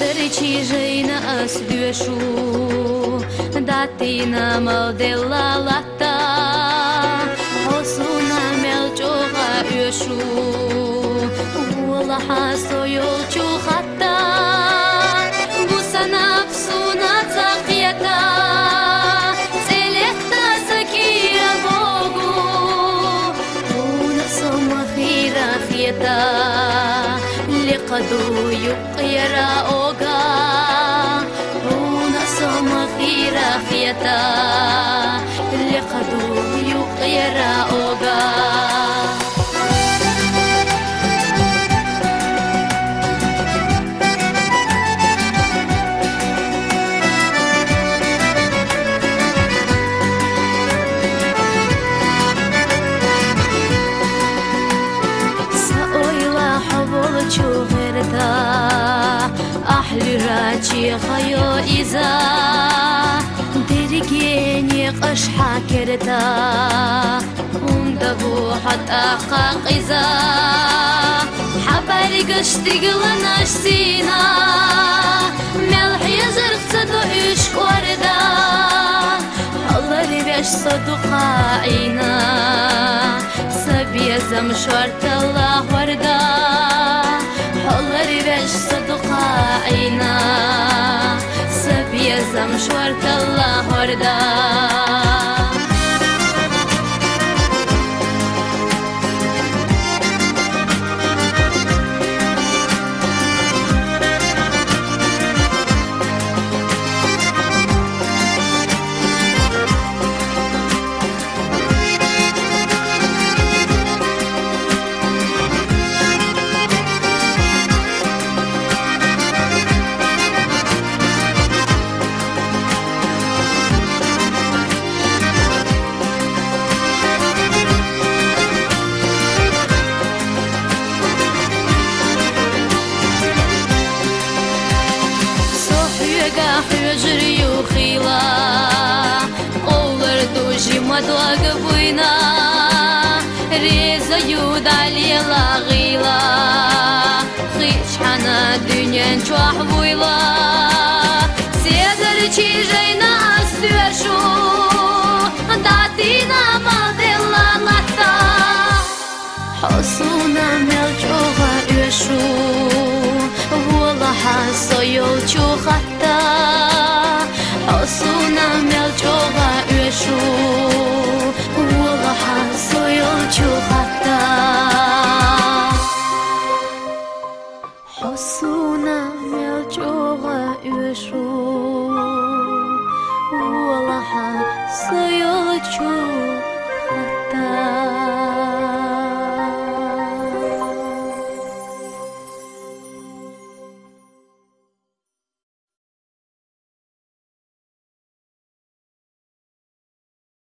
Dărăcijăi năs dueșu Datina mă de la lata Hosuna mel çoğa öşu Ula haso yol çuhatta Bu sanap suna tsaqiyata Selekta sakira bogu Una soma khira khiyata Liqadu yuqira oga Una soma khira khiyata Liqadu yuqira oga Çuğırda ahli raci hayo iza dergeni qash hakirda unda bu hatta qaqiza habar gashtiglash sina melh yazır sadu ish warda Allah besh saduqaina sabiya zamshart Allah warda Allah besh saduqaina sabiya zamshart Allah warda Hüjri yukhila Olur duji madlag buyna Reza yudali laghila Khish hana dünyen çuah buyla Seder çijayna asüeşu Datina maldella lata Hosuna melçoğa üeşu Vola haso yol çuhatta Hosuna melçoğa üeşu Vola haso yol çuhatta Hosuna melçoğa üeşu